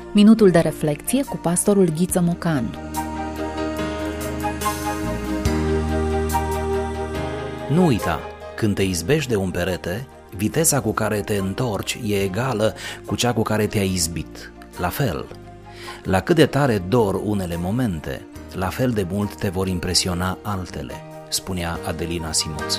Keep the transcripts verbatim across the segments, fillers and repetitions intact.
Minutul de reflecție cu pastorul Ghiță Mocan. Nu uita, când te izbești de un perete, viteza cu care te întorci e egală cu cea cu care te-ai izbit. La fel, la cât de tare dor unele momente, la fel de mult te vor impresiona altele, spunea Adelina Simoț.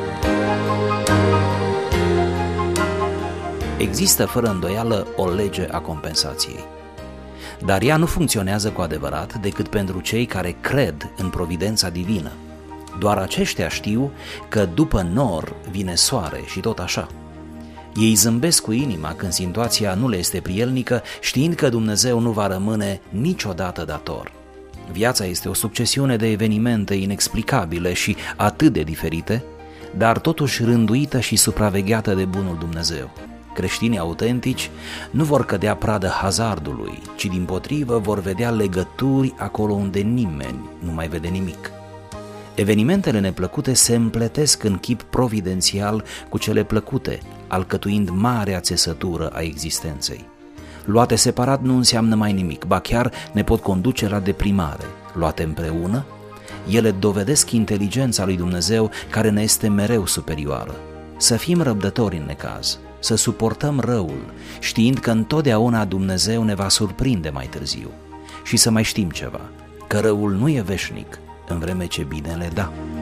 Există fără îndoială o lege a compensației, dar ea nu funcționează cu adevărat decât pentru cei care cred în providența divină. Doar aceștia știu că după nor vine soare și tot așa. Ei zâmbesc cu inima când situația nu le este prielnică, știind că Dumnezeu nu va rămâne niciodată dator. Viața este o succesiune de evenimente inexplicabile și atât de diferite, dar totuși rânduită și supravegheată de bunul Dumnezeu. Creștinii autentici nu vor cădea pradă hazardului, ci dimpotrivă vor vedea legături acolo unde nimeni nu mai vede nimic. Evenimentele neplăcute se împletesc în chip providențial cu cele plăcute, alcătuind marea țesătură a existenței. Luate separat nu înseamnă mai nimic, ba chiar ne pot conduce la deprimare. Luate împreună, ele dovedesc inteligența lui Dumnezeu care ne este mereu superioară. Să fim răbdători în necaz, să suportăm răul, știind că întotdeauna Dumnezeu ne va surprinde mai târziu. Și să mai știm ceva, că răul nu e veșnic, în vreme ce binele da.